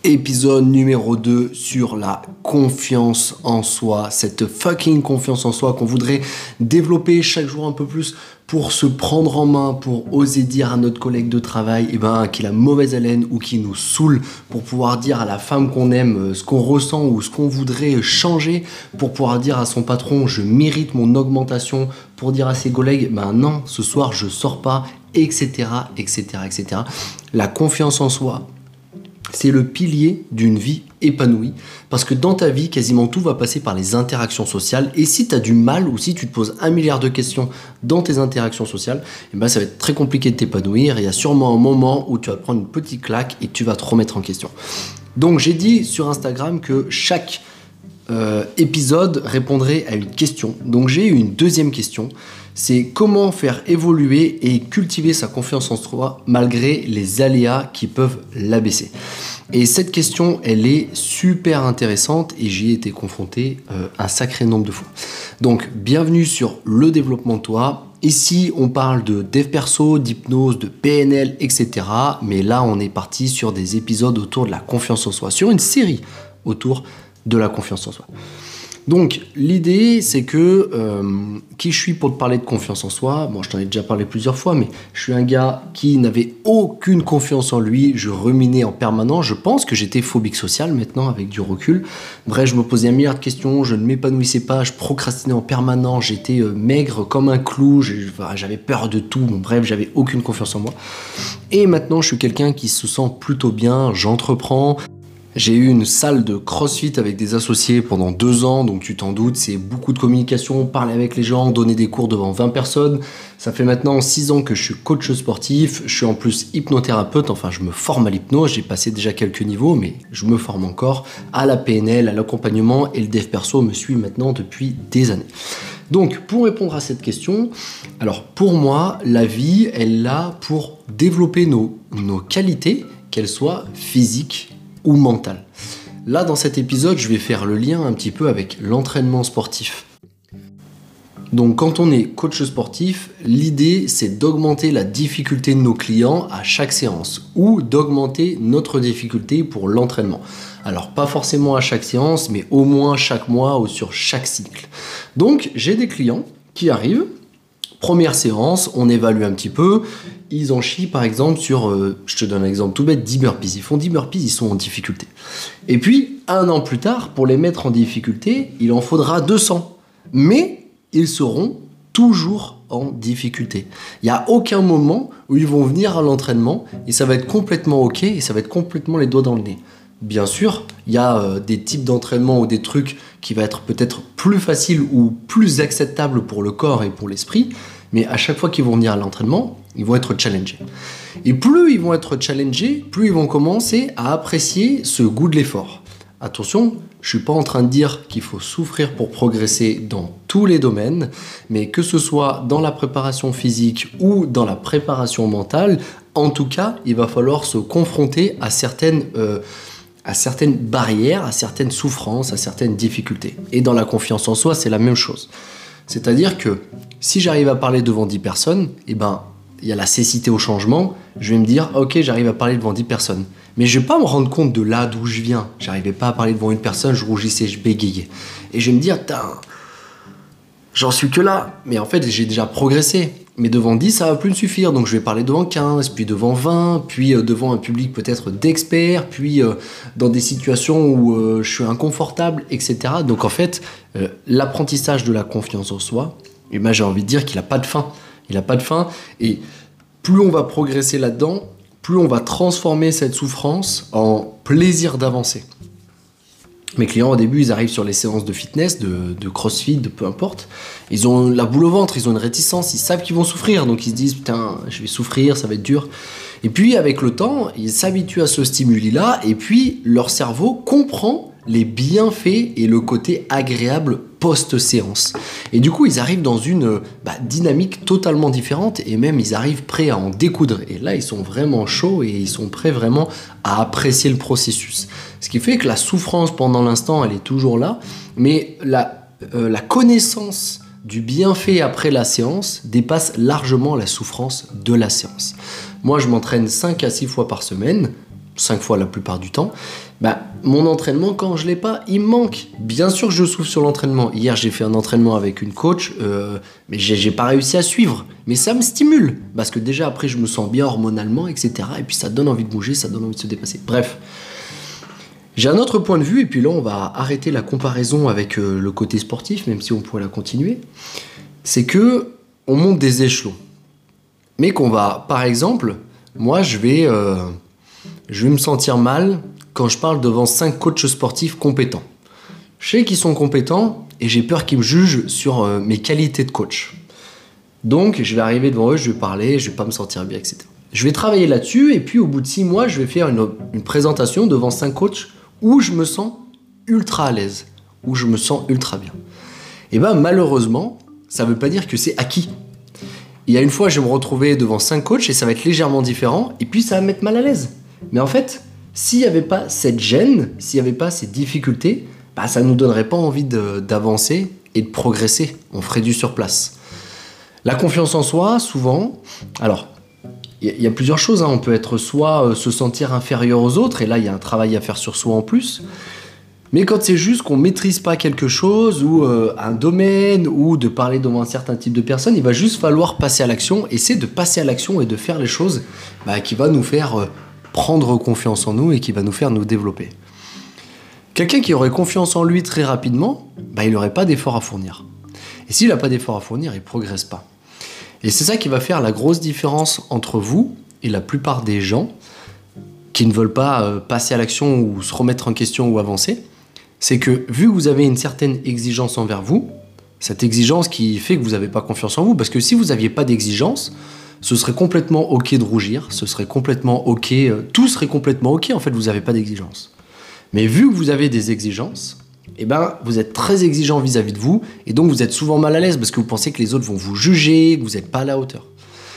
Épisode numéro 2 sur la confiance en soi, cette fucking confiance en soi qu'on voudrait développer chaque jour un peu plus pour se prendre en main, pour oser dire à notre collègue de travail qu'il a mauvaise haleine ou qu'il nous saoule, pour pouvoir dire à la femme qu'on aime ce qu'on ressent ou ce qu'on voudrait changer, pour pouvoir dire à son patron je mérite mon augmentation, pour dire à ses collègues non, ce soir je sors pas, etc. La confiance en soi, c'est le pilier d'une vie épanouie parce que dans ta vie, quasiment tout va passer par les interactions sociales et si tu as du mal ou si tu te poses 1 milliard de questions dans tes interactions sociales, ça va être très compliqué de t'épanouir. Il y a sûrement un moment où tu vas prendre une petite claque et tu vas te remettre en question. Donc j'ai dit sur Instagram que chaque épisode répondrait à une question. Donc j'ai eu une deuxième question. C'est comment faire évoluer et cultiver sa confiance en soi malgré les aléas qui peuvent l'abaisser. Et cette question, elle est super intéressante et j'y ai été confronté un sacré nombre de fois. Donc, bienvenue sur le développement de toi. Ici, on parle de dev perso, d'hypnose, de PNL, etc. Mais là, on est parti sur des épisodes autour de la confiance en soi, sur une série autour de la confiance en soi. Donc, l'idée, c'est que qui je suis pour te parler de confiance en soi. Bon, je t'en ai déjà parlé plusieurs fois, mais je suis un gars qui n'avait aucune confiance en lui. Je ruminais en permanence. Je pense que j'étais phobique social maintenant, avec du recul. Bref, je me posais 1 milliard de questions. Je ne m'épanouissais pas. Je procrastinais en permanence. J'étais maigre comme un clou. J'avais peur de tout. Bon, bref, j'avais aucune confiance en moi. Et maintenant, je suis quelqu'un qui se sent plutôt bien. J'entreprends. J'ai eu une salle de CrossFit avec des associés pendant 2 ans, donc tu t'en doutes, c'est beaucoup de communication, parler avec les gens, donner des cours devant 20 personnes. Ça fait maintenant 6 ans que je suis coach sportif, je suis en plus hypnothérapeute, enfin je me forme à l'hypnose, j'ai passé déjà quelques niveaux, mais je me forme encore à la PNL, à l'accompagnement et le dev perso me suit maintenant depuis des années. Donc pour répondre à cette question, alors pour moi, la vie, elle est là pour développer nos qualités, qu'elles soient physiques ou mental. Là, dans cet épisode, je vais faire le lien un petit peu avec l'entraînement sportif. Donc, quand on est coach sportif, l'idée, c'est d'augmenter la difficulté de nos clients à chaque séance ou d'augmenter notre difficulté pour l'entraînement. Alors, pas forcément à chaque séance, mais au moins chaque mois ou sur chaque cycle. Donc, j'ai des clients qui arrivent. Première séance, on évalue un petit peu. Ils en chient par exemple sur, je te donne un exemple tout bête, 10 burpees. Ils font 10 burpees, ils sont en difficulté. Et puis, 1 an plus tard, pour les mettre en difficulté, il en faudra 200. Mais ils seront toujours en difficulté. Il n'y a aucun moment où ils vont venir à l'entraînement et ça va être complètement OK et ça va être complètement les doigts dans le nez. Bien sûr, il y a des types d'entraînement ou des trucs qui vont être peut-être plus faciles ou plus acceptables pour le corps et pour l'esprit, mais à chaque fois qu'ils vont venir à l'entraînement, ils vont être challengés. Et plus ils vont être challengés, plus ils vont commencer à apprécier ce goût de l'effort. Attention, je ne suis pas en train de dire qu'il faut souffrir pour progresser dans tous les domaines, mais que ce soit dans la préparation physique ou dans la préparation mentale, en tout cas, il va falloir se confronter à certaines barrières, à certaines souffrances, à certaines difficultés. Et dans la confiance en soi, c'est la même chose. C'est-à-dire que si j'arrive à parler devant 10 personnes, il y a la cécité au changement, je vais me dire, ok, j'arrive à parler devant 10 personnes. Mais je ne vais pas me rendre compte de là d'où je viens. J'arrivais pas à parler devant une personne, je rougissais, je bégayais. Et je vais me dire, j'en suis que là. Mais en fait, j'ai déjà progressé. Mais devant 10, ça va plus me suffire. Donc je vais parler devant 15, puis devant 20, puis devant un public peut-être d'experts, puis dans des situations où je suis inconfortable, etc. Donc en fait, l'apprentissage de la confiance en soi, j'ai envie de dire qu'il n'a pas de fin. Il n'a pas de fin. Et plus on va progresser là-dedans, plus on va transformer cette souffrance en plaisir d'avancer. Mes clients, au début, ils arrivent sur les séances de fitness, de crossfit, de peu importe. Ils ont la boule au ventre, ils ont une réticence, ils savent qu'ils vont souffrir. Donc ils se disent, putain, je vais souffrir, ça va être dur. Et puis, avec le temps, ils s'habituent à ce stimuli-là. Et puis, leur cerveau comprend les bienfaits et le côté agréable post-séance. Et du coup, ils arrivent dans une dynamique totalement différente et même ils arrivent prêts à en découdre. Et là, ils sont vraiment chauds et ils sont prêts vraiment à apprécier le processus. Ce qui fait que la souffrance pendant l'instant, elle est toujours là, mais la connaissance du bienfait après la séance dépasse largement la souffrance de la séance. Moi, je m'entraîne 5 à 6 fois par semaine. 5 fois la plupart du temps, bah, mon entraînement, quand je l'ai pas, il me manque. Bien sûr que je souffre sur l'entraînement. Hier, j'ai fait un entraînement avec une coach, mais j'ai pas réussi à suivre. Mais ça me stimule, parce que déjà après, je me sens bien hormonalement, etc. Et puis ça donne envie de bouger, ça donne envie de se dépasser. Bref, j'ai un autre point de vue, et puis là, on va arrêter la comparaison avec le côté sportif, même si on pourrait la continuer. C'est que on monte des échelons. Mais qu'on va, par exemple, moi, je vais me sentir mal quand je parle devant 5 coachs sportifs compétents. Je sais qu'ils sont compétents et j'ai peur qu'ils me jugent sur mes qualités de coach. Donc, je vais arriver devant eux, je vais parler, je vais pas me sentir bien, etc. Je vais travailler là-dessus et puis au bout de 6 mois, je vais faire une présentation devant 5 coachs où je me sens ultra à l'aise, où je me sens ultra bien. Et bien, malheureusement, ça veut pas dire que c'est acquis. Il y a une fois, je vais me retrouver devant 5 coachs et ça va être légèrement différent et puis ça va me mettre mal à l'aise. Mais en fait, s'il n'y avait pas cette gêne, s'il n'y avait pas ces difficultés, bah, ça ne nous donnerait pas envie d'avancer et de progresser. On ferait du surplace. La confiance en soi, souvent, alors, il y a plusieurs choses. On peut être soit se sentir inférieur aux autres, et là, il y a un travail à faire sur soi en plus. Mais quand c'est juste qu'on ne maîtrise pas quelque chose, ou un domaine, ou de parler devant un certain type de personnes, il va juste falloir passer à l'action, et c'est de passer à l'action et de faire les choses qui va nous faire prendre confiance en nous et qui va nous faire nous développer. Quelqu'un qui aurait confiance en lui très rapidement, il n'aurait pas d'effort à fournir. Et s'il n'a pas d'effort à fournir, il ne progresse pas. Et c'est ça qui va faire la grosse différence entre vous et la plupart des gens qui ne veulent pas passer à l'action ou se remettre en question ou avancer. C'est que vu que vous avez une certaine exigence envers vous, cette exigence qui fait que vous n'avez pas confiance en vous, parce que si vous n'aviez pas d'exigence, ce serait complètement ok de rougir, ce serait complètement ok, tout serait complètement ok, en fait vous n'avez pas d'exigence. Mais vu que vous avez des exigences, vous êtes très exigeant vis-à-vis de vous, et donc vous êtes souvent mal à l'aise parce que vous pensez que les autres vont vous juger, que vous n'êtes pas à la hauteur.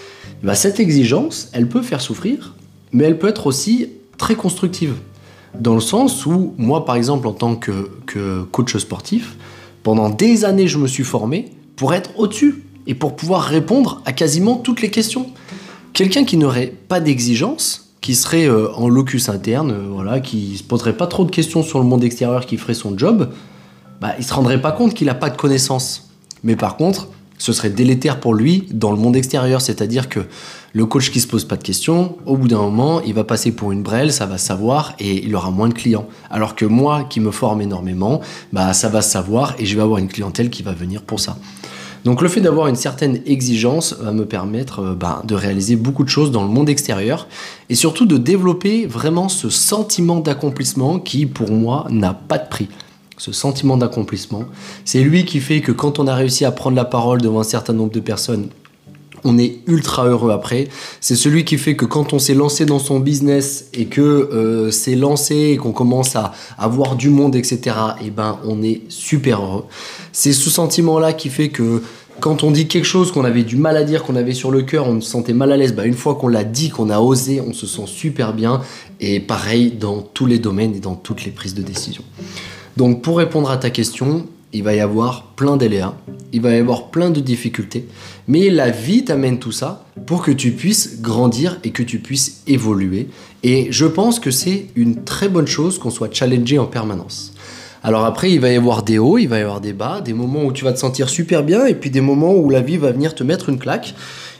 Cette exigence, elle peut faire souffrir, mais elle peut être aussi très constructive. Dans le sens où, moi par exemple en tant que coach sportif, pendant des années je me suis formé pour être au-dessus et pour pouvoir répondre à quasiment toutes les questions. Quelqu'un qui n'aurait pas d'exigence, qui serait en locus interne, qui se poserait pas trop de questions sur le monde extérieur, qui ferait son job, il se rendrait pas compte qu'il n'a pas de connaissances. Mais par contre, ce serait délétère pour lui dans le monde extérieur, c'est-à-dire que le coach qui se pose pas de questions, au bout d'un moment, il va passer pour une brêle, ça va savoir et il aura moins de clients. Alors que moi, qui me forme énormément, ça va savoir et je vais avoir une clientèle qui va venir pour ça. Donc le fait d'avoir une certaine exigence va me permettre de réaliser beaucoup de choses dans le monde extérieur et surtout de développer vraiment ce sentiment d'accomplissement qui, pour moi, n'a pas de prix. Ce sentiment d'accomplissement, c'est lui qui fait que quand on a réussi à prendre la parole devant un certain nombre de personnes, on est ultra heureux après. C'est celui qui fait que quand on s'est lancé dans son business et que c'est lancé et qu'on commence à avoir du monde, etc., on est super heureux. C'est ce sentiment-là qui fait que quand on dit quelque chose qu'on avait du mal à dire, qu'on avait sur le cœur, on se sentait mal à l'aise, une fois qu'on l'a dit, qu'on a osé, on se sent super bien. Et pareil dans tous les domaines et dans toutes les prises de décision. Donc pour répondre à ta question, il va y avoir plein d'aléas, il va y avoir plein de difficultés, mais la vie t'amène tout ça pour que tu puisses grandir et que tu puisses évoluer. Et je pense que c'est une très bonne chose qu'on soit challengé en permanence. Alors après, il va y avoir des hauts, il va y avoir des bas, des moments où tu vas te sentir super bien et puis des moments où la vie va venir te mettre une claque.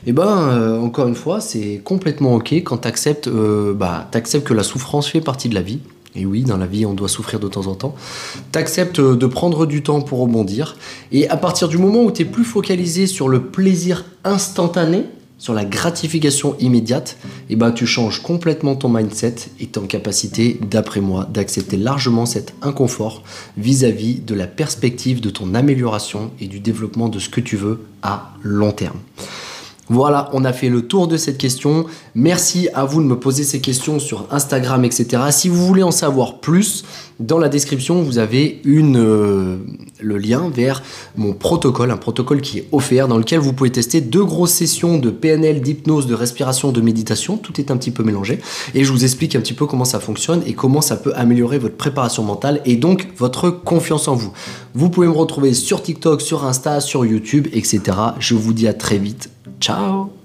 Encore une fois, c'est complètement ok quand t'acceptes que la souffrance fait partie de la vie. Et oui, dans la vie, on doit souffrir de temps en temps. T'acceptes de prendre du temps pour rebondir. Et à partir du moment où t'es plus focalisé sur le plaisir instantané, sur la gratification immédiate, tu changes complètement ton mindset et ton capacité, d'après moi, d'accepter largement cet inconfort vis-à-vis de la perspective de ton amélioration et du développement de ce que tu veux à long terme. Voilà, on a fait le tour de cette question. Merci à vous de me poser ces questions sur Instagram, etc. Si vous voulez en savoir plus, dans la description, vous avez le lien vers mon protocole, un protocole qui est offert, dans lequel vous pouvez tester 2 grosses sessions de PNL, d'hypnose, de respiration, de méditation. Tout est un petit peu mélangé. Et je vous explique un petit peu comment ça fonctionne et comment ça peut améliorer votre préparation mentale et donc votre confiance en vous. Vous pouvez me retrouver sur TikTok, sur Insta, sur YouTube, etc. Je vous dis à très vite. Ciao!